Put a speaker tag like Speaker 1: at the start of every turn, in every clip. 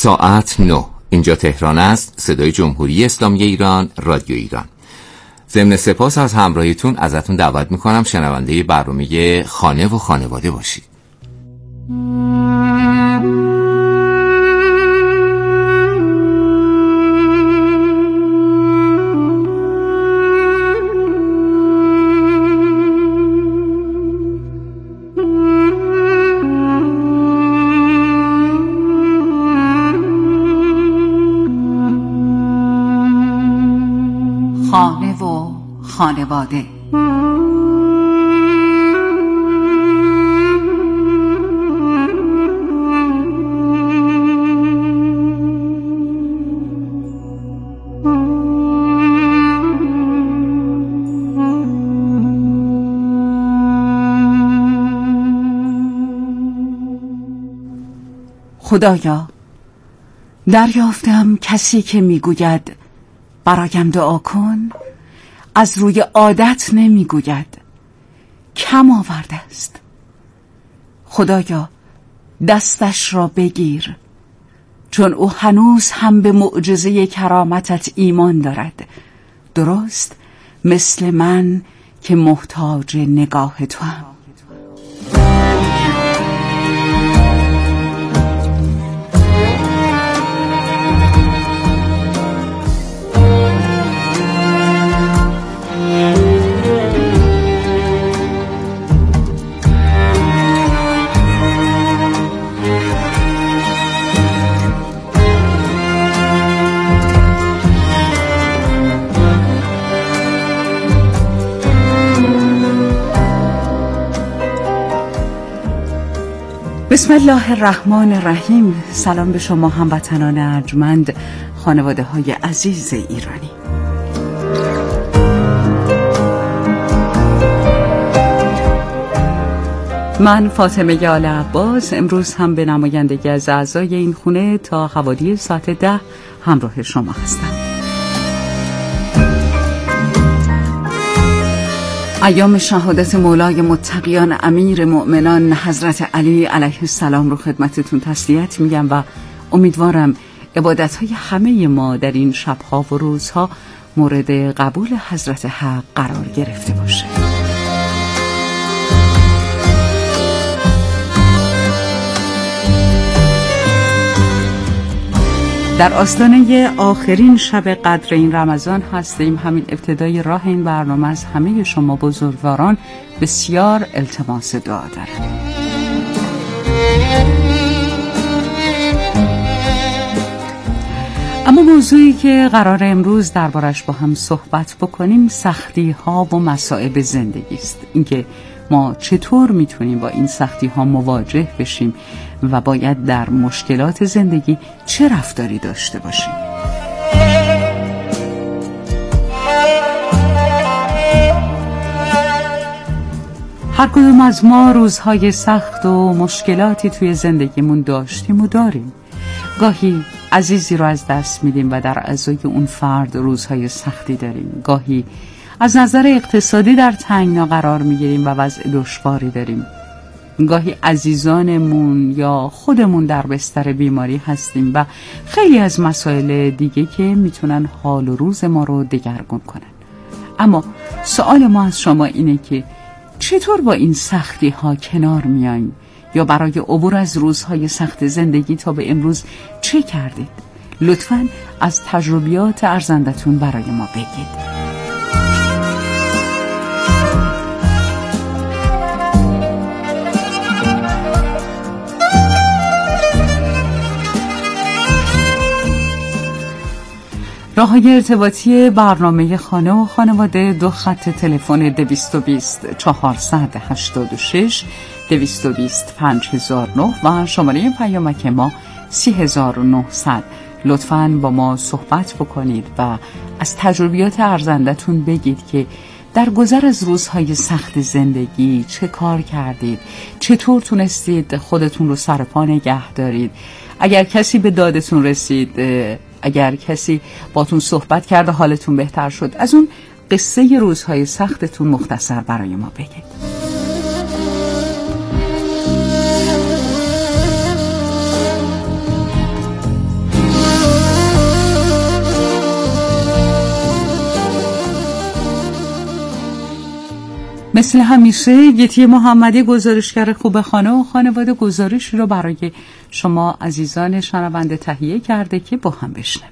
Speaker 1: ساعت 9. اینجا تهران است، صدای جمهوری اسلامی ایران، رادیو ایران. ضمن سپاس از همراهیتون ازتون دعوت میکنم شنونده برنامه خانه و خانواده باشید.
Speaker 2: خانه و خانواده. خدایا، دریافتم کسی که میگوید برایم دعا کن از روی عادت نمیگوید، کم آورده است. خدایا، دستش را بگیر، چون او هنوز هم به معجزه کرامتت ایمان دارد، درست مثل من که محتاج نگاه تو هم. بسم الله الرحمن الرحیم. سلام به شما هموطنان ارجمند، خانواده های عزیز ایرانی. من فاطمه آل عباس امروز هم به نمایندگی از اعضای این خونه تا حوالی ساعت 10 همراه شما هستم. ایام شهادت مولای متقیان امیر مؤمنان حضرت علی علیه السلام رو خدمتتون تسلیت میگم و امیدوارم عبادت‌های همه ما در این شب‌ها و روزها مورد قبول حضرت حق قرار گرفته باشه. در آستانه آخرین شب قدر این رمضان هستیم. همین ابتدای راه این برنامه از همه شما بزرگواران بسیار التماس دعا دارم. اما موضوعی که قرار امروز دربارش با هم صحبت بکنیم سختی ها و مصائب زندگی است. اینکه ما چطور میتونیم با این سختی ها مواجه بشیم و باید در مشکلات زندگی چه رفتاری داشته باشیم. هر کدوم از ما روزهای سخت و مشکلاتی توی زندگیمون داشتیم و داریم. گاهی عزیزی رو از دست میدیم و در ازای اون فرد روزهای سختی داریم. گاهی از نظر اقتصادی در تنگنا قرار میگیریم و وضع دشواری داریم. گاهی عزیزانمون یا خودمون در بستر بیماری هستیم و خیلی از مسائل دیگه که میتونن حال و روز ما رو دگرگون کنن. اما سوال ما از شما اینه که چطور با این سختی ها کنار میاییم؟ یا برای عبور از روزهای سخت زندگی تا به امروز چه کردید؟ لطفاً از تجربیات ارزندتون برای ما بگید. راه‌های ارتباطی برنامه خانه و خانواده: 2 خط تلفن 220 486 220 5009 و شماره پیامک ما 3900. لطفاً با ما صحبت بکنید و از تجربیات ارزندتون بگید که در گذر از روزهای سخت زندگی چه کار کردید، چطور تونستید خودتون رو سر پا نگه دارید. اگر کسی به دادتون رسید، اگر کسی باتون صحبت کرده حالتون بهتر شد، از اون قصه روزهای سختتون مختصر برای ما بگید. مثل همیشه گیتی محمدی گزارشگر خوب خانه و خانواده گزارشی رو برای شما عزیزان شنونده تهیه کرده که با هم بشنویم.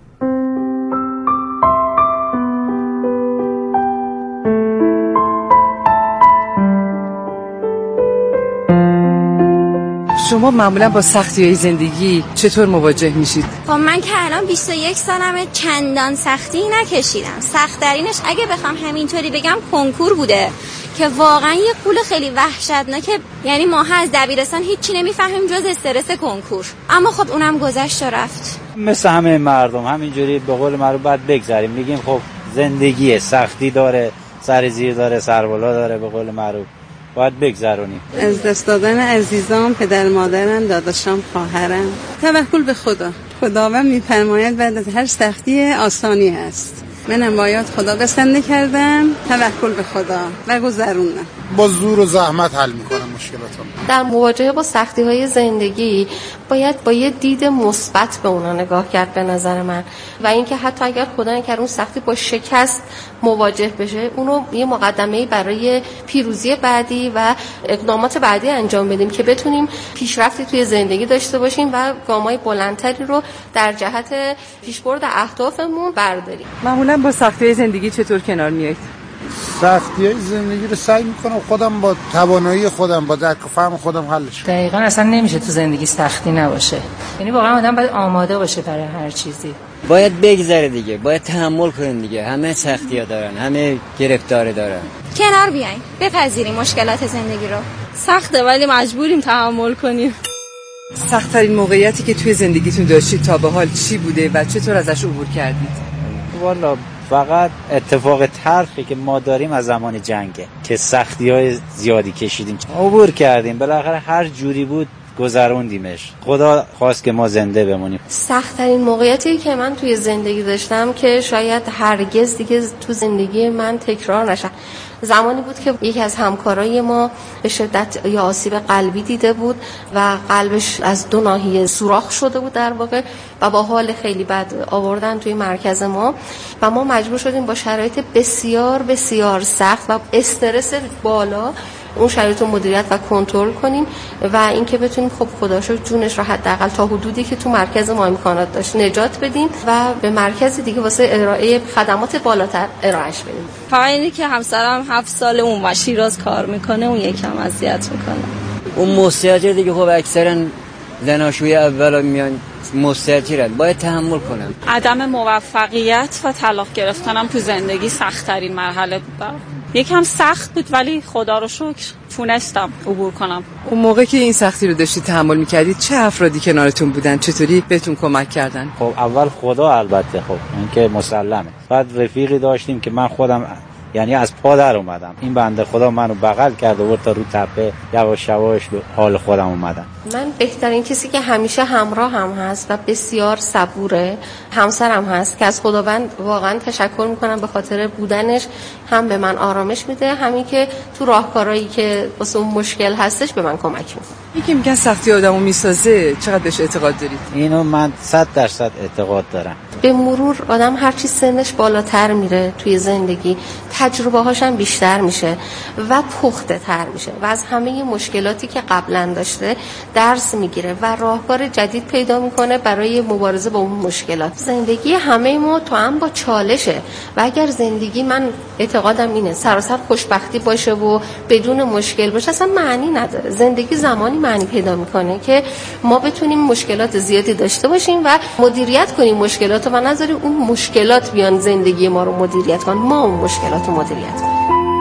Speaker 3: شما معمولا با سختی‌های زندگی چطور مواجه میشید؟
Speaker 4: خب من که الان 21 سالمه، چندان سختی نکشیدم. سخت‌ترینش اگه بخوام همینطوری بگم کنکور بوده که واقعا یه قول خیلی وحشتناکه. یعنی ما از دبیرستان هیچی نمیفهمیم جز استرس کنکور، اما خب اونم گذشت و رفت.
Speaker 5: مثل همه مردم همینجوری به قول معروف باید بگذریم. میگیم خب زندگیه، سختی داره، سر زیر داره، سر بالا داره، به قول معروف باید بگذرونیم.
Speaker 6: از دست دادن عزیزان، پدر مادرم، داداشام، خواهرم. توکل به خدا. خداوند می‌فرماید بعد از هر سختی آسانی است. منم باید خدا بسنده کردم، توکل به خدا و گذروندم.
Speaker 7: با زور و زحمت حل میکنم مشکلاتم.
Speaker 8: در مواجهه با سختی‌های زندگی باید با یه دید مثبت به اونا نگاه کرد به نظر من، و اینکه حتی اگر خدا نکرد اون سختی با شکست مواجه بشه، اونو یه مقدمه‌ای برای پیروزی بعدی و اقدامات بعدی انجام بدیم که بتونیم پیشرفتی توی زندگی داشته باشیم و گام‌های بلندتری رو در جهت پیشبرد اهدافمون برداریم.
Speaker 3: معمولا با سختی‌های زندگی چطور کنار میایید؟
Speaker 7: سختی‌های زندگی رو سعی میکنم خودم با توانایی خودم، با درک و فهم خودم حلش کنم.
Speaker 9: دقیقاً اصلا نمیشه تو زندگی سختی نباشه. یعنی واقعا آدم باید آماده باشه برای هر چیزی.
Speaker 10: باید بگذره دیگه، باید تحمل کنیم دیگه. همه سختی‌ها دارن، همه گرفتاری دارن.
Speaker 4: کنار بیاین، بپذیریم مشکلات زندگی رو. سخته ولی مجبوریم تحمل کنیم.
Speaker 3: سخت‌ترین موقعیتی که توی زندگیتون داشتید تا به حال چی بوده و چطور ازش عبور کردید؟
Speaker 5: والا فقط اتفاق تلخی که ما داریم از زمان جنگه که سختی‌های زیادی کشیدیم، عبور کردیم، بالاخره هر جوری بود گذروندیمش. خدا خواست که ما زنده بمونیم.
Speaker 8: سخت‌ترین موقعیتی که من توی زندگی داشتم که شاید هرگز دیگه تو زندگی من تکرار نشه، زمانی بود که یکی از همکارای ما به شدت یا آسیب قلبی دیده بود و قلبش از دو ناحیه سوراخ شده بود در واقع و با حال خیلی بد آوردن توی مرکز ما و ما مجبور شدیم با شرایط بسیار بسیار سخت و استرس بالا اون شرایط رو مدیریت و کنترل کنیم و اینکه بتونیم خب خداشو جونش رو حداقل تا حدودی که تو مرکز ما امکانات داشت نجات بدیم و به مرکز دیگه واسه ارائه خدمات بالاتر ارائهش بدیم.
Speaker 4: فقط اینی که همسرم 7 سال اون و شیراز کار میکنه، اون یکم اذیت میکنه.
Speaker 10: اون مستاجر دیگه خب اکثرا زناشوی اول میان مستاجرن، باید تحمل کنم.
Speaker 11: عدم موفقیت و طلاق گرفتنم تو زندگی سخت‌ترین مرحله بود برام. یکم سخت بود ولی خدا رو شکر تونستم عبور کنم.
Speaker 3: اون موقع که این سختی رو داشتید تحمل می‌کردید چه افرادی کنارتون بودن؟ چطوری بهتون کمک کردن؟
Speaker 5: خب اول خدا البته، خب این که مسلمه. بعد رفیقی داشتیم که من خودم یعنی از پا در اومدم، این بنده خدا منو بغل کرد و تا رو تپه یواش یواش به حال خودم اومدم.
Speaker 8: من بهترین کسی که همیشه همراه هم هست و بسیار صبوره همسرم هست که از خداوند واقعا تشکر میکنم به خاطر بودنش، هم به من آرامش میده، همین که تو راهکارهایی که واسه اون مشکل هستش به من کمک میکنه.
Speaker 3: یکی میگن سختی آدمو میسازه، چقدر بهش اعتقاد دارید؟
Speaker 5: اینو من 100% اعتقاد دارم.
Speaker 8: به مرور آدم هر چی سنش بالاتر میره توی زندگی تجربه هاشم بیشتر میشه و پخته تر میشه و از همه مشکلاتی که قبلا داشته درس میگیره و راهکار جدید پیدا میکنه برای مبارزه با اون مشکلات. زندگی همه ما تو هم با چالشه و اگر زندگی، من اعتقادم اینه، سراسر خوشبختی باشه و بدون مشکل باشه اصلا معنی نداره. زندگی زمانی معنی پیدا میکنه که ما بتونیم مشکلات زیادی داشته باشیم و مدیریت کنیم مشکلات و نذاریم اون مشکلات بیان زندگی ما رو مدیریت کنن، ما اون مشکلات رو مدیریت کنیم.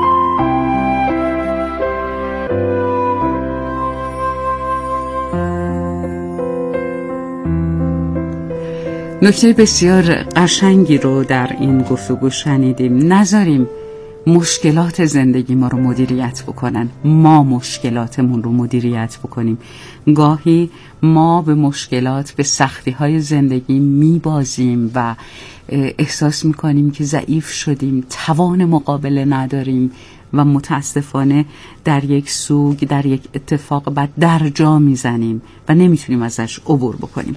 Speaker 2: نکته بسیار قشنگی رو در این گفتگو شنیدیم. نذاریم مشکلات زندگی ما رو مدیریت بکنن، ما مشکلاتمون رو مدیریت بکنیم. گاهی ما به مشکلات، به سختی‌های زندگی میبازیم و احساس میکنیم که ضعیف شدیم، توان مقابله نداریم و متاسفانه در یک سوگ، در یک اتفاق بد در جا میزنیم و نمیتونیم ازش عبور بکنیم.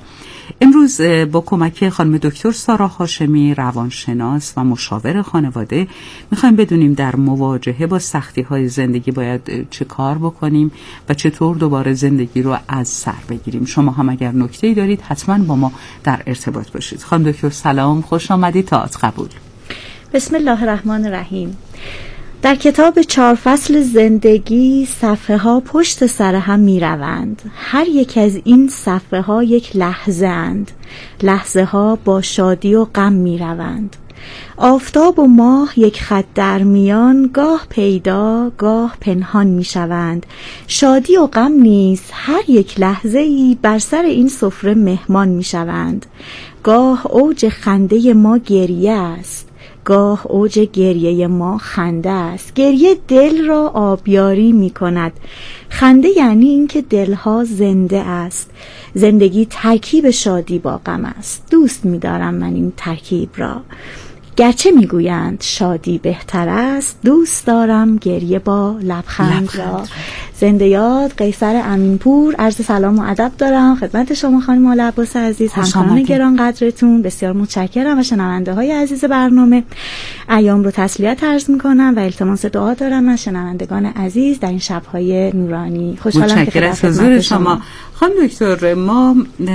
Speaker 2: امروز با کمک خانم دکتر سارا هاشمی، روانشناس و مشاور خانواده، میخوایم بدونیم در مواجهه با سختی‌های زندگی باید چه کار بکنیم و چطور دوباره زندگی رو از سر بگیریم. شما هم اگر نکته‌ای دارید حتما با ما در ارتباط باشید. خانم دکتر سلام، خوش آمدید. تاعت قبول.
Speaker 12: بسم الله الرحمن الرحیم. در کتاب 4 فصل زندگی صفحه ها پشت سر هم می روند. هر یک از این صفحه ها یک لحظه اند. لحظه ها با شادی و غم می روند. آفتاب و ماه یک خط در میان، گاه پیدا گاه پنهان می شوند. شادی و غم نیز هر یک لحظه ای بر سر این سفره مهمان می شوند. گاه اوج خنده ما گریه است، گاه اوج گریه ما خنده است. گریه دل را آبیاری می کند. خنده یعنی اینکه دلها زنده است. زندگی ترکیب شادی با غم است. دوست می دارم من این ترکیب را. گرچه میگویند شادی بهتر است، دوست دارم گریه با لبخند را. زنده یاد قیصر امینپور. عرض سلام و ادب دارم خدمت شما خانم آل عباس عزیز، همکاران گرانقدرتون. بسیار متشکرم و شنونده های عزیز برنامه. ایام رو تسلیت عرض میکنم و التماس دعا دارم از شنوندگان عزیز در این شب‌های نورانی. خوشحالم که در خدمت شما.
Speaker 2: خانم دکتر، ما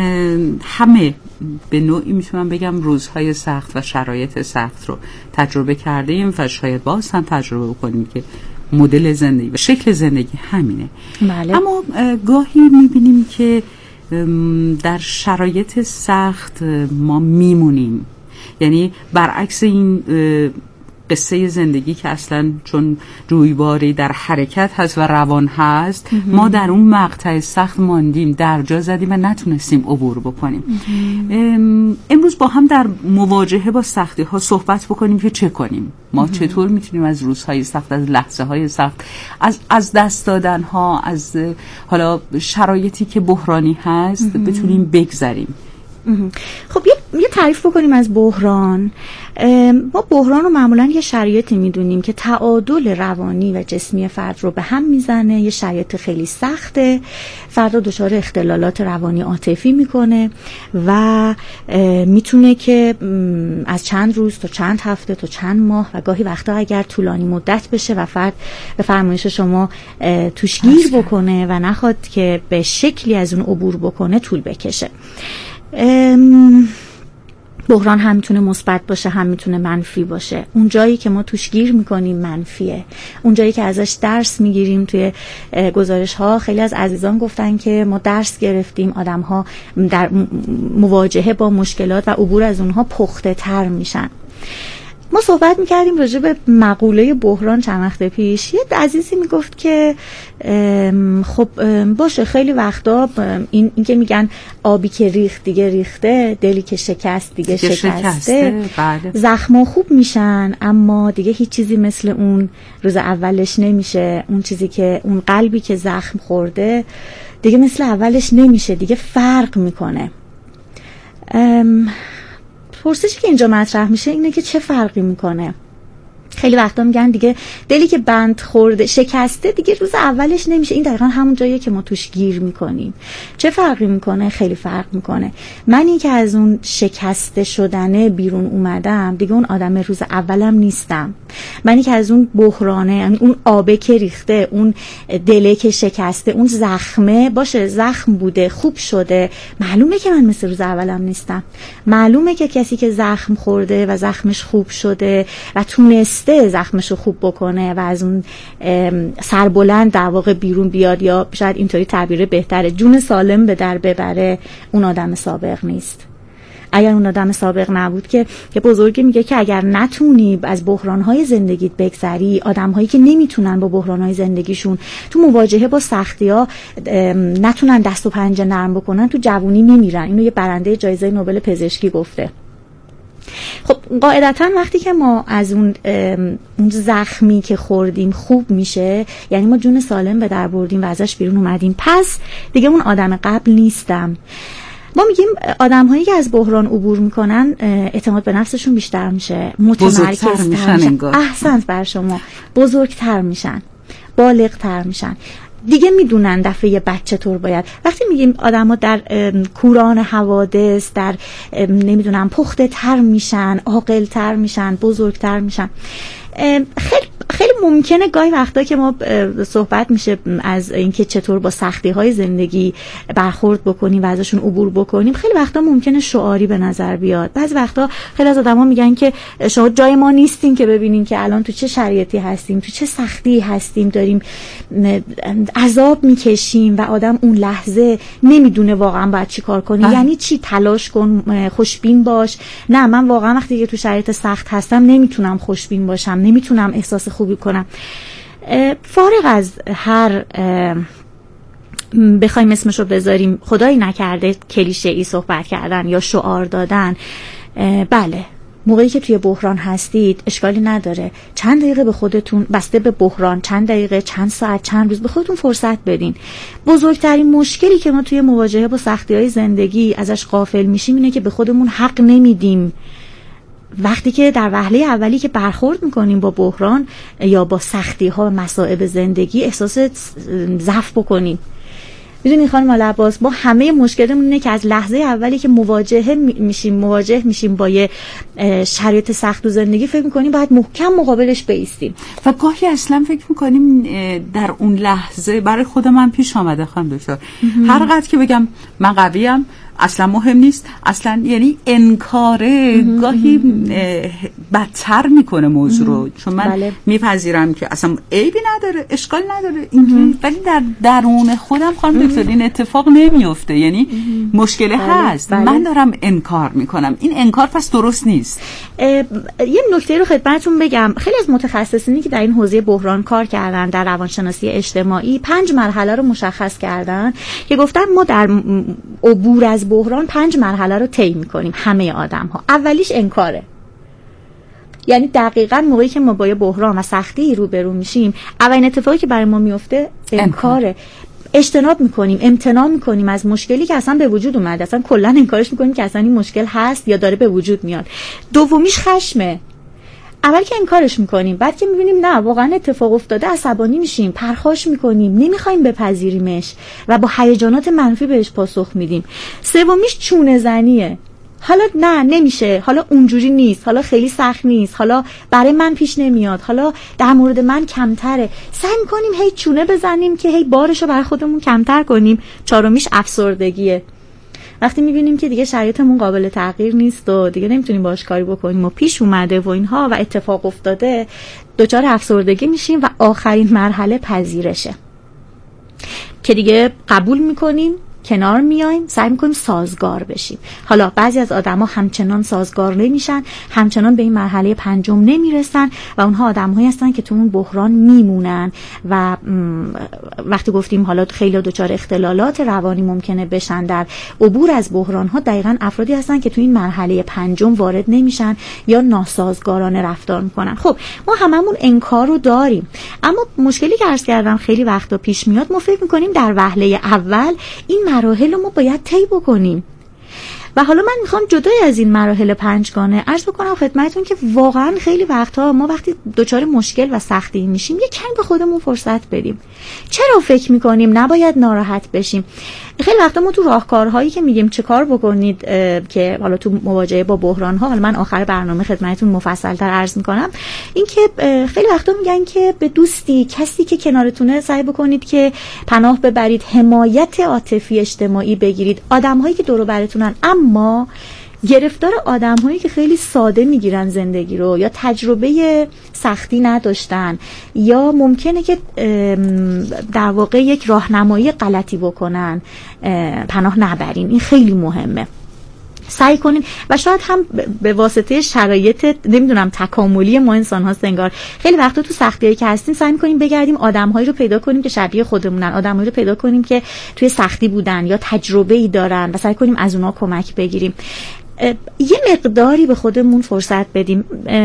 Speaker 2: همه به نوعی میتونم بگم روزهای سخت و شرایط سخت رو تجربه کردیم و شاید باز هم تجربه بکنیم که مدل زندگی و شکل زندگی همینه.
Speaker 12: بله.
Speaker 2: اما گاهی میبینیم که در شرایط سخت ما میمونیم، یعنی برعکس این قصه زندگی که اصلا چون جویباری در حرکت هست و روان هست، ما در اون مقطع سخت ماندیم، در جا زدیم و نتونستیم عبور بکنیم. امروز با هم در مواجهه با سختی ها صحبت بکنیم که چه کنیم. ما چطور میتونیم از روزهای سخت، از لحظه های سخت، از دست دادن ها، از حالا شرایطی که بحرانی هست بتونیم بگذریم.
Speaker 12: خب یه تعریف بکنیم از بحران. ما بحران رو معمولا یه شرایطی میدونیم که تعادل روانی و جسمی فرد رو به هم میزنه. یه شرایط خیلی سخته، فرد رو دچار اختلالات روانی عاطفی میکنه و میتونه که از چند روز تا چند هفته تا چند ماه و گاهی وقتا اگر طولانی مدت بشه و فرد به فرمایش شما توش گیر بکنه و نخواد که به شکلی از اون عبور بکنه طول بکشه. بحران هم میتونه مثبت باشه، هم میتونه منفی باشه. اون جایی که ما توش گیر میکنیم منفیه، اون جایی که ازش درس میگیریم. توی گزارش ها خیلی از عزیزان گفتن که ما درس گرفتیم، آدم ها در مواجهه با مشکلات و عبور از اونها پخته تر میشن. ما صحبت میکردیم راجع به مقوله بحران چند وقت پیش. یه عزیزی میگفت که خب باشه، خیلی وقتا این که میگن آبی که ریخت دیگه ریخته، دلی که شکست دیگه شکسته.
Speaker 2: بله.
Speaker 12: زخما خوب میشن اما دیگه هیچ چیزی مثل اون روز اولش نمیشه. اون چیزی که اون قلبی که زخم خورده دیگه مثل اولش نمیشه، دیگه فرق میکنه. پرسشی که اینجا مطرح میشه اینه که چه فرقی میکنه؟ خیلی وقتا میگن دیگه دلی که بند خورده شکسته دیگه روز اولش نمیشه. این دقیقا همون جاییه که ما توش گیر میکنیم. چه فرقی میکنه؟ خیلی فرق میکنه. منی که از اون شکسته شدنه بیرون اومدم دیگه اون آدم روز اولم نیستم. منی که از اون بحرانه، یعنی اون آبه که ریخته، اون دله که شکسته، اون زخمه، باشه زخم بوده خوب شده، معلومه که من مثل روز اولم نیستم. معلومه که کسی که زخم خورده و زخمش خوب شده و تونسته زخمشو خوب بکنه و از اون سربلند در واقع بیرون بیاد، یا شاید اینطوری تعبیر بهتره، جون سالم به در ببره، اون آدم سابق نیست. اگر اون آدم سابق نبود که بزرگی میگه که اگر نتونی از بحرانهای زندگیت بگذری، آدمهایی که نمیتونن با بحرانهای زندگیشون تو مواجهه با سختی‌ها نتونن دست و پنجه نرم بکنن، تو جوونی میمیرن. اینو یه برنده جایزه نوبل پزشکی گفته. خب قاعدتا وقتی که ما از اون زخمی که خوردیم خوب میشه، یعنی ما جون سالم به در بردیم و ازش بیرون اومدیم، پس دیگه اون آدم قبل نیستم. ما میگیم آدم هایی که از بحران عبور میکنن اعتماد به نفسشون بیشتر میشه، متمرکزتر میشن. احسنت بر شما. بزرگتر میشن، بالغتر میشن. دیگه میدونن دفعه بعد چطور باید. وقتی میگیم آدما در کوران حوادث در نمیدونم پخته تر میشن، عاقل تر میشن، بزرگتر میشن، خیلی ممکنه گاهی وقتا که ما صحبت میشه از اینکه چطور با سختی های زندگی برخورد بکنیم و ازشون عبور بکنیم، خیلی وقتا ممکنه شعاری به نظر بیاد. بعضی وقتا خیلی از آدما میگن که شما جای ما نیستین که ببینین که الان تو چه شرایطی هستیم، تو چه سختی هستیم، داریم عذاب میکشیم و آدم اون لحظه نمیدونه واقعا باید چی کار کنه. یعنی چی تلاش کن، خوشبین باش؟ نه، من واقعا وقتی که تو شرایط سخت هستم نمیتونم خوشبین باشم، نمیتونم احساس خوبی کنم. فارغ از هر بخوایم اسمشو بذاریم خدایی نکرده کلیشه ای صحبت کردن یا شعار دادن، بله موقعی که توی بحران هستید اشکالی نداره چند دقیقه به خودتون، بسته به بحران، چند دقیقه، چند ساعت، چند روز به خودتون فرصت بدین. بزرگترین مشکلی که ما توی مواجهه با سختی‌های زندگی ازش غافل میشیم اینه که به خودمون حق نمیدیم. وقتی که در وهله اولی که برخورد میکنیم با بحران یا با سختی ها و مصائب زندگی احساس ضعف بکنیم. میدونی خانم عباس، ما همه مشکلمون اینه که از لحظه اولی که مواجه میشیم با یه شرایط سخت و زندگی فکر میکنیم باید محکم مقابلش بایستیم
Speaker 2: و گاهی اصلا فکر میکنیم در اون لحظه برای خود من پیش آمده خانم دکتر هر قدر که بگم من قویم اصلا مهم نیست، اصلا یعنی انکاره گاهی بدتر میکنه موضوع رو، چون من میپذیرم که اصلا عیبی نداره، اشکال نداره اینجوری، ولی در درون خودم خانم دکتر این اتفاق نمیفته، یعنی مشکل هست. من دارم انکار میکنم، این انکار پس درست نیست.
Speaker 12: یه نکته رو خدمتتون بگم، خیلی از متخصصینی که در این حوزه بحران کار کردن در روانشناسی اجتماعی 5 مرحله رو مشخص کردن که گفتن ما در عبور از بحران 5 مرحله رو طی می‌کنیم همه آدم‌ها. اولیش انکاره، یعنی دقیقاً موقعی که ما با یه بحران و سختی روبرو میشیم اولین اتفاقی که برای ما میفته انکاره. اجتناب میکنیم، امتناع میکنیم از مشکلی که اصلا به وجود اومده، اصلا کلا انکارش میکنیم که اصلا این مشکل هست یا داره به وجود میاد. دومیش خشمه. اول که انکارش میکنیم، بعد که میبینیم نه واقعا اتفاق افتاده عصبانی میشیم، پرخاش میکنیم، نمیخوایم بپذیریمش و با هیجانات منفی بهش پاسخ میدیم. سومیش چونه زنیه. حالا نه نمیشه، حالا اونجوری نیست، حالا خیلی سخت نیست، حالا برای من پیش نمیاد، حالا در مورد من کمتره. سعی میکنیم هی چونه بزنیم که هی بارشو برای خودمون کمتر کنیم. چهارمیش افسردگیه. وقتی میبینیم که دیگه شرایطمون قابل تغییر نیست و دیگه نمیتونیم باهاش کاری بکنیم و پیش اومده و اینها و اتفاق افتاده، دچار افسردگی میشیم و آخرین مرحله پذیرشه که دیگه قبول میکنیم، کنار میایم، سعی میکنیم سازگار بشیم. حالا بعضی از آدما همچنان سازگار نمیشن، همچنان به این مرحله 5 نمیرسن و اونها آدم‌هایی هستن که تو اون بحران میمونن و وقتی گفتیم حالا خیلی دچار اختلالات روانی ممکنه بشن در عبور از بحران‌ها، دقیقاً افرادی هستن که تو این مرحله 5 وارد نمیشن یا ناسازگارانه رفتار میکنن. خب ما هممون انکار رو داریم، اما مشکلی که عرض کردم خیلی وقتا پیش میاد، ما فکر میکنیم در وهله اول این مراحل رو ما باید طی بکنیم و حالا من میخوام جدای از این مراحل 5 عرض بکنم خدمتتون که واقعا خیلی وقتها ما وقتی دچار مشکل و سختی میشیم یک کم به خودمون فرصت بدیم. چرا فکر میکنیم نباید ناراحت بشیم؟ خیلی وقتا ما تو راهکارهایی که میگیم چه کار بکنید که حالا تو مواجهه با بحران ها، حالا من آخر برنامه خدمتتون مفصل‌تر عرض میکنم، این که خیلی وقتا میگن که به دوستی، کسی که کنارتونه سعی بکنید که پناه ببرید، حمایت عاطفی اجتماعی بگیرید، آدم‌هایی که دور و برتونن، اما گرفتار آدم‌هایی که خیلی ساده میگیرن زندگی رو یا تجربه سختی نداشتن یا ممکنه که در واقع یک راهنمایی غلطی بکنن، پناه نبرین. این خیلی مهمه. سعی کنین و شاید هم به واسطه شرایط نمیدونم تکاملی ما انسان ها انگار خیلی وقتا تو سختیایی که هستیم سعی می‌کنیم بگردیم آدم‌هایی رو پیدا کنیم که شبیه خودمونن، آدم‌هایی رو پیدا کنیم که توی سختی بودن یا تجربه‌ای دارن و سعی کنیم از اونها کمک بگیریم. یه مقداری به خودمون فرصت بدیم.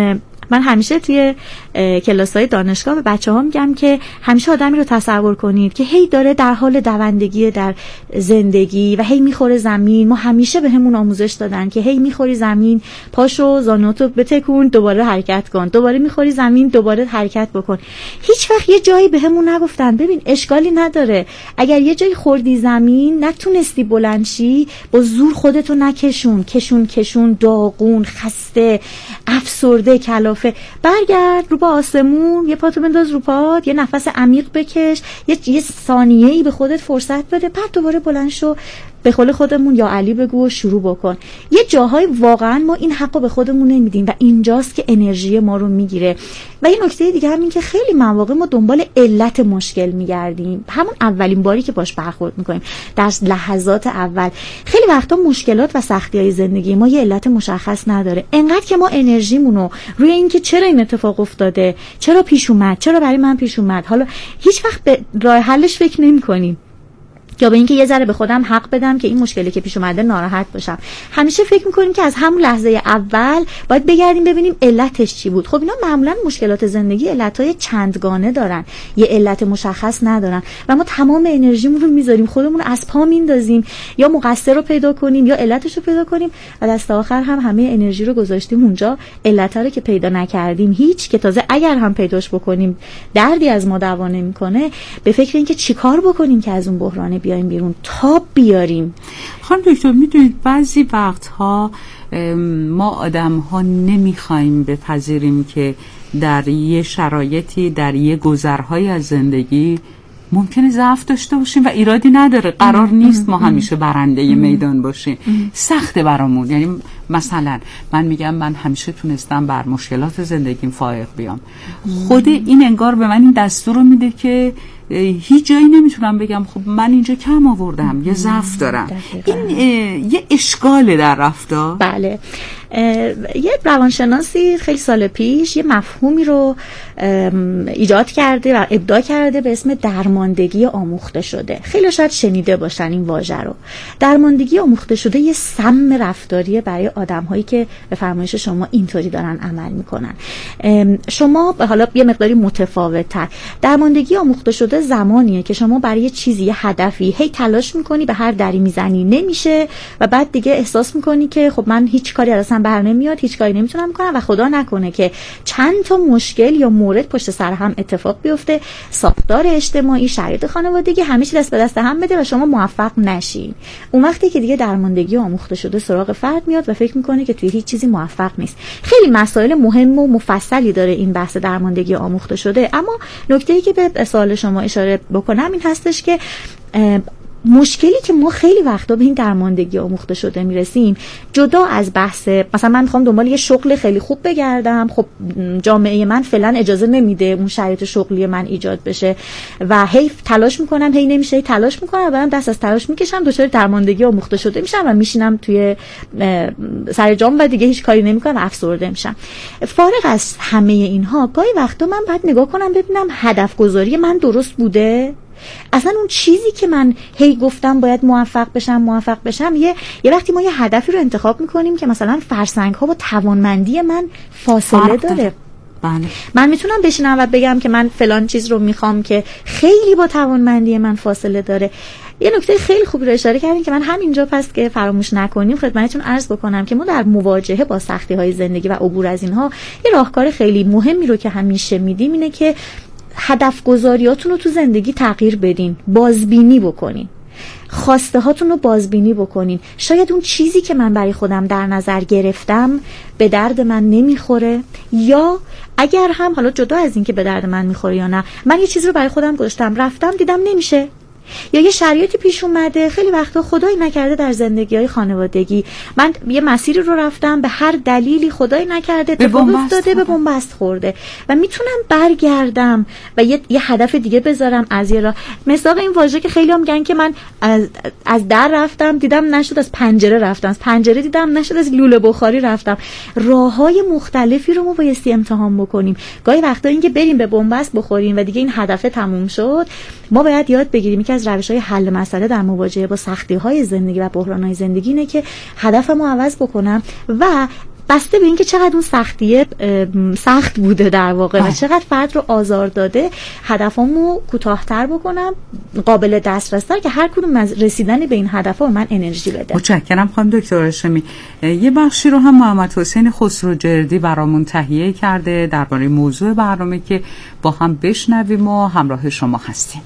Speaker 12: من همیشه توی کلاس‌های دانشگاه به بچه‌ها میگم که همیشه آدمی رو تصور کنید که هی داره در حال دوندگی در زندگی و هی میخوره زمین. ما همیشه بهمون آموزش دادن که هی میخوری زمین، پاشو زانوتو بتکون، دوباره حرکت کن، دوباره میخوری زمین، دوباره حرکت بکن. هیچ وقت یه جایی بهمون نگفتن ببین اشکالی نداره اگر یه جایی خوردی زمین نتونستی بلند شی، با زور خودتو نکشون، کشون داغون، خسته، افسرده، کلافه، برگرد رو با آسمون، یه پاتو بنداز رو پات، یه نفس عمیق بکش، یه ثانیه‌ای به خودت فرصت بده، بعد دوباره بلند شو، به قول خودمون یا علی بگو و شروع بکن. یه جاهای واقعا ما این حقو به خودمون نمیدیم و اینجاست که انرژی ما رو میگیره. و یه نکته دیگه هم این که خیلی مواقع ما دنبال علت مشکل میگردیم، همون اولین باری که باش برخورد میکنیم، در لحظات اول. خیلی وقتا مشکلات و سختی‌های زندگی ما یه علت مشخص نداره، انقدر که ما انرژیمون رو روی این که چرا این اتفاق افتاده، چرا پیش اومد، چرا برای من پیش اومد، حالا هیچ وقت به راه حلش فکر نمی‌کنیم یا به اینکه یه ذره به خودم حق بدم که این مشکلی که پیش اومده ناراحت باشم. همیشه فکر می‌کنیم که از همون لحظه اول باید بگردیم ببینیم علتش چی بود. خب اینا معمولاً مشکلات زندگی علت‌های چندگانه دارن، یه علت مشخص ندارن و ما تمام انرژیمون رو میذاریم خودمون از پا میندازیم یا مقصر رو پیدا کنیم یا علتش رو پیدا کنیم و دست آخر هم همه انرژی رو گذاشتیم اونجا، علت رو که پیدا نکردیم هیچ، که تازه اگر هم پیداش بکنیم دردی از ما دوا نمی‌کنه، به فکر اینکه چیکار بکنیم که از اون بحران بیایم بیرون، تاب بیاریم.
Speaker 2: خانم دکتر میدونید بعضی وقتها ما آدم ها نمیخوایم بپذیریم که در یه شرایطی، در یه گذرهای از زندگی ممکنه ضعف داشته باشیم و ایرادی نداره، قرار نیست ما همیشه برنده میدان باشیم. سخته برامون، یعنی مثلا من میگم من همیشه تونستم بر مشکلات زندگیم فائق بیام، خود این انگار به من این دستور رو میده که هیچ جایی نمیتونم بگم خب من اینجا کم آوردم، یه ضعف دارم. این یه اشکاله در رفتار.
Speaker 12: بله، یه روانشناسی خیلی سال پیش یه مفهومی رو ایجاد کرده و ابداع کرده به اسم درماندگی آموخته شده. خیلی شاید شنیده باشن این واژه رو. درماندگی آموخته شده یه سم رفتاریه برای آدم‌هایی که به فرمایش شما اینطوری دارن عمل میکنن. شما حالا یه مقداری متفاوت‌تر. درماندگی آموخته شده زمانیه که شما برای یه چیزی، یه هدفی هی تلاش میکنی، به هر دری میزنی نمیشه و بعد دیگه احساس میکنی که خب من هیچ کاری ازم بر نمیاد، هیچ کاری نمیتونم بکنم و خدا نکنه که چند تا مشکل یا مورد پشت سر هم اتفاق بیفته، ساختار اجتماعی، شرایط خانوادگی، همه چی دست به دست هم بده و شما موفق نشین. اون وقتی که دیگه درماندگی آموخته شده سراغ فرد میاد و فکر میکنه که توی هیچ چیزی موفق نیست. خیلی مسائل مهم و مفصلی داره این بحث درماندگی آموخته شده، اما نکته‌ای که به سوال شما اشاره بکنم این هستش که مشکلی که ما خیلی وقتا به این درماندگی آموخته شده میرسیم، جدا از بحث مثلا من میخوام دنبال یه شغل خیلی خوب بگردم، خب جامعه من فعلا اجازه نمیده اون شرایط شغلی من ایجاد بشه و هی تلاش میکنم، هی نمیشه، هی تلاش میکنم و بعدم دست از تلاش میکشم، دچار درماندگی آموخته شده میشم و میشینم توی سر جام و دیگه هیچ کاری نمیکنم و افسرده میشم. فارغ از همه اینها، گاهی وقتا من باید نگاه کنم ببینم هدف گذاری من درست بوده؟ اصلا اون چیزی که من هی گفتم باید موفق بشم یه وقتی ما یه هدفی رو انتخاب میکنیم که مثلا فرسنگ ها با توانمندی من فاصله داره.
Speaker 2: بله.
Speaker 12: من میتونم بشینم و بگم که من فلان چیز رو میخوام که خیلی با توانمندی من فاصله داره. یه نکته خیلی خوبی رو اشاره کردین که من همینجا پس که فراموش نکنیم خدمتتون عرض بکنم که ما در مواجهه با سختی‌های زندگی و عبور از اینها یه راهکار خیلی مهمی رو که همیشه میدیم اینه که هدف گذاریاتون رو تو زندگی تغییر بدین، بازبینی بکنین، خواسته هاتون رو بازبینی بکنین. شاید اون چیزی که من برای خودم در نظر گرفتم به درد من نمیخوره، یا اگر هم حالا جدا از این که به درد من میخوره یا نه، من یه چیزی رو برای خودم گذاشتم رفتم دیدم نمیشه، یا یه شرایطی پیش اومده، خیلی وقتا خدایی نکرده در زندگی‌های خانوادگی من یه مسیری رو رفتم به هر دلیلی خدایی نکرده اتفاق افتاده، به بنبست خورده و میتونم برگردم و یه هدف دیگه بذارم از یه راه. مثلا این واژه که خیلی هم میگن که من از در رفتم دیدم نشد، از پنجره رفتم، از پنجره دیدم نشد، از لوله بخاری رفتم. راههای مختلفی رو ما بایستی امتحان بکنیم. گاهی وقتا اینکه بریم به بنبست بخوریم و دیگه این هدف تموم شد، ما باید یاد بگیریم که از روش‌های حل مسئله در مواجهه با سختی‌های زندگی و بحران‌های زندگی اینه که هدفمو عوض بکنم و بسته به اینکه چقدر اون سختیه سخت بوده در واقع و چقدر فرد رو آزار داده، هدفامو کوتاه‌تر بکنم، قابل دسترس‌تر، که هر کدوم از رسیدن به این هدف‌ها من انرژی بده.
Speaker 2: متشکرم خانم دکتر هاشمی. یه بخشی رو هم محمد حسین خسروجردی برامون تهیه کرده درباره موضوع برنامه که با هم بشنویم و همراه شما هستیم.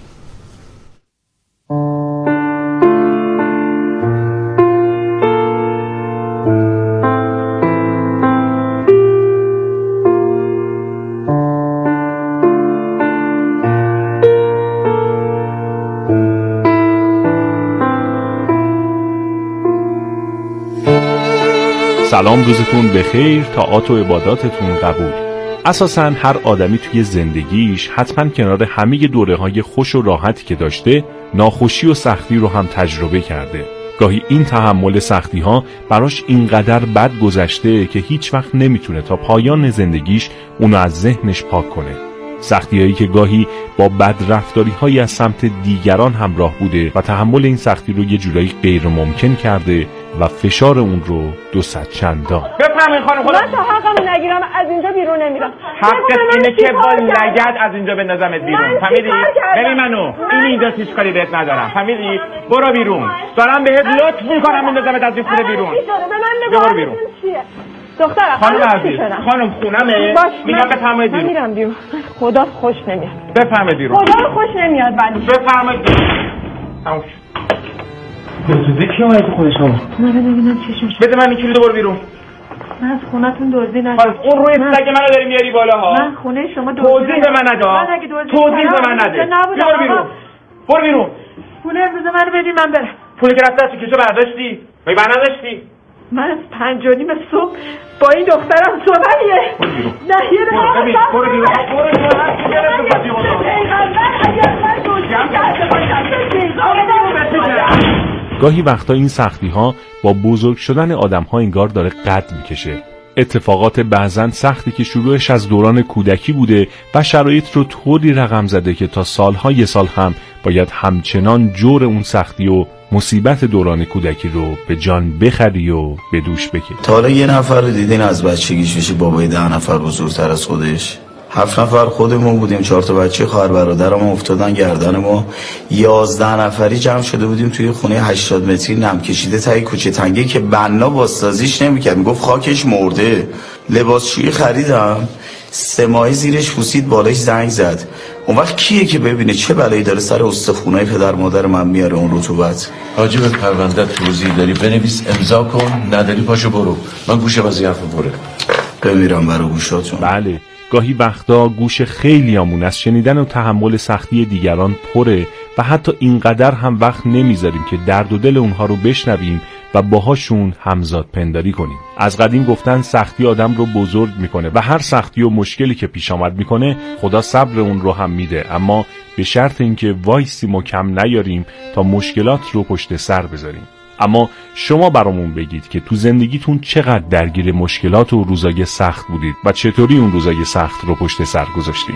Speaker 13: سلام، روزتون بخیر، طاعات و عباداتتون قبول. اساساً هر آدمی توی زندگیش حتما کنار همه دوره‌های خوش و راحتی که داشته، ناخوشی و سختی رو هم تجربه کرده. گاهی این تحمل سختی‌ها براش اینقدر بد گذشته که هیچ وقت نمیتونه تا پایان زندگیش اونو از ذهنش پاک کنه. سختی‌هایی که گاهی با بدرفتاری‌هایی از سمت دیگران همراه بوده و تحمل این سختی رو یه جورایی غیر ممکن کرده و فشار اون رو 200 چندان.
Speaker 14: بفهمین خانم خدا،
Speaker 15: من تا حقمو نگیرم از اینجا بیرون نمیرم.
Speaker 14: حقت اینه که با لگد از اینجا بندازمت بیرون، فهمیدی؟ ببین منو، این اینجا هیچ کاری بهت ندارم، فهمیدی؟ برو بیرون، دارم بهت لطف میکنم بندازمت از این خونه بیرون. برو بیرون.
Speaker 15: دخترم
Speaker 14: خانم عزیز، خانم خونمه، میگم بفرمایید بیرون.
Speaker 15: من میرم بیرون، خدا خوش نمیاد.
Speaker 14: بفرمایید بیرون.
Speaker 15: خدا خوش نمیاد ولی.
Speaker 14: بفرمایید بیرون. تموم شد. دزدی کی اومد تو خونه شما؟
Speaker 15: نه ببینم چی شد.
Speaker 14: بده من این کلیدو برو بیرون.
Speaker 15: من از خونتون دزدی نکردم.
Speaker 14: اون روی سگ منو داری میاری بالا ها.
Speaker 15: من خونه شما دزدی.
Speaker 14: توضیح به من نده. توضیح به من نده. برو بیرون. برو بیرون.
Speaker 15: پول امروز منو بدید من برم.
Speaker 14: پولی که رفته از کیسه برداشتی؟ مگه برداشتی؟
Speaker 15: من از 5:30 صبح با این دخترم صبحیه. نه یه
Speaker 14: ببین برو بیرون. برو بیرون. هر چی گرفت تو پاتی اون.
Speaker 13: گاهی وقتا این سختی‌ها با بزرگ شدن آدم‌ها انگار داره قد میکشه. اتفاقات بعضن سختی که شروعش از دوران کودکی بوده و شرایط رو طوری رقم زده که تا سالهای سال هم باید همچنان جور اون سختی و مصیبت دوران کودکی رو به جان بخری و به دوش بکشی.
Speaker 16: تا حالا یه نفر رو دیدین از بچگیش بشه بابای 10 نفر بزرگتر از خودش؟ 7 نفر خودمون بودیم، 4 تا بچه خواهر برادرم افتادن گردن ما. 11 نفری جمع شده بودیم توی خونه 80 متری نم کشیده تای کوچه تنگی که بنا بازسازیش نمی‌کرد، میگفت خاکش مرده. لباسشویی خریدم، 3 ماهی زیرش پوسید، بالاش زنگ زد. اون وقت کیه که ببینه چه بلایی داره سر استخونای پدر مادر من میاره اون رطوبت؟
Speaker 17: حاجی به پرونده توضیح داری بنویس، امضا کن، نداری پاشو برو. من گوشه وظیفه بره
Speaker 16: بمیرم برای گوشاتون.
Speaker 13: بله، گاهی وقتا گوش خیلیامون از شنیدن و تحمل سختی دیگران پره و حتی اینقدر هم وقت نمیذاریم که درد و دل اونها رو بشنویم و باهاشون همزاد پنداری کنیم. از قدیم گفتن سختی آدم رو بزرگ میکنه و هر سختی و مشکلی که پیش آمد میکنه خدا صبر اون رو هم میده، اما به شرط اینکه وایسیم و کم نیاریم تا مشکلات رو پشت سر بذاریم. اما شما برامون بگید که تو زندگیتون چقدر درگیر مشکلات و روزای سخت بودید و چطوری اون روزای سخت رو پشت سر گذاشتید.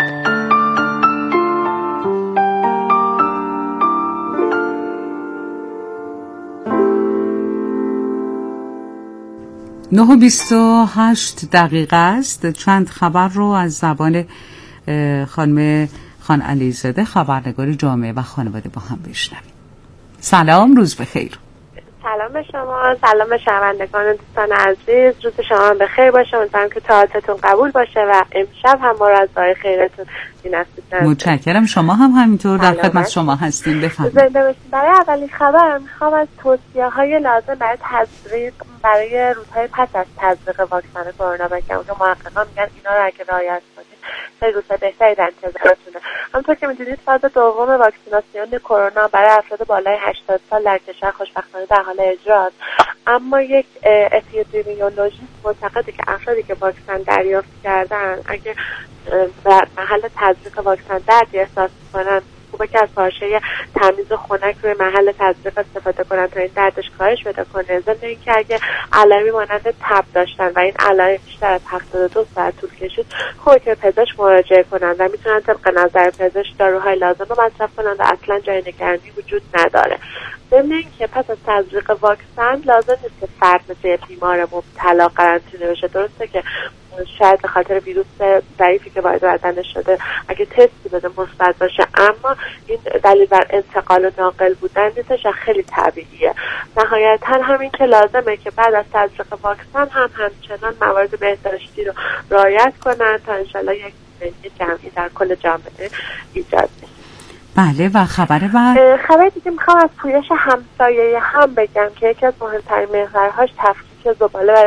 Speaker 2: نه و 28 دقیقه است. چند خبر رو از زبان خانم خان علیزاده، خبرنگار جامعه و خانواده، با هم بشنویم. سلام، روز بخیر.
Speaker 18: سلام به شما، سلام به شنوندگان و دوستان عزیز. روز شما بخیر باشه، امیدوارم که طاعتتون قبول باشه و امشب هم ما رو از دعای خیرتون بی‌نصیب.
Speaker 2: متشکرم، شما هم همینطور در خدمت شما هستیم. بفرمایید.
Speaker 18: زنده باشید. برای اولین خبر میخوام از توصیه‌های لازم برای تزریق برای روزهای پس از تزریق واکسن کرونا بگم که محققان میگن اینا رو اگه رعایت کنید خیلی روزهای بهتری در انتظارتونه. همونطور که میدونید فاز دوم واکسیناسیون کرونا برای افراد بالای 80 سال در کشور خوشبختانه در حال اجراست، اما یک اپیدمیولوژیست معتقده که افرادی که واکسن دریافت کردن اگه در محل تزریق واکسن دردی احساس کنن خوبه که از پارچه تمیز خنک روی محل تزریق استفاده کنن تا این دردش کاهش پیدا کنه. ضمن اینکه اگه علائمی مانند تب داشتن و این علائم بیشتر از 72 ساعت طول کشید، خوبه که پزشک مراجعه کنن و میتونن طبق نظر پزشک داروهای لازم رو مصرف کنن و اصلا جای نگرانی وجود نداره. ضمن اینکه پس از تزریق واکسن لازم نیست که فرد مثل بیمار مبتلا قرنطینه بشه. درسته که شاید به خاطر ویروس ضعیفی که وارد بدنش شده اگه تستی بده مثبت باشه، اما این دلیل بر انتقال و ناقل بودن نیستش و خیلی طبیعیه. نهایتا همین که لازمه که بعد از تزریق واکسن هم همچنان موارد بهداشتی رو رعایت کنن تا انشالله یک جمعی در کل جامعه ایجاد بشه.
Speaker 2: بله و خبر
Speaker 18: دیگه میخوام از پویش همسایه هم بگم که یکی از مهمترین محورهاش تفکیک زباله